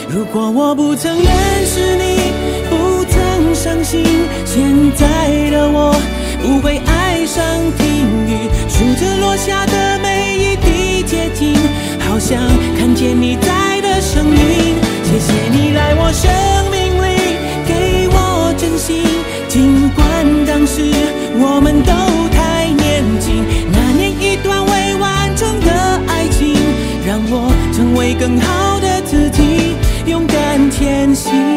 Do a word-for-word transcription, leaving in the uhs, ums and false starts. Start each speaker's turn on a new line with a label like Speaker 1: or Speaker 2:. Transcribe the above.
Speaker 1: 如果我不曾认识你，不曾伤心，现在的我不会爱上听雨，数着落下的每一滴结晶，好想看见你在的声音。谢谢你来我生命里，给我真心，尽管当时我们都太年轻，那年一段未完成的爱情，让我成为更好的自己，勇敢前行。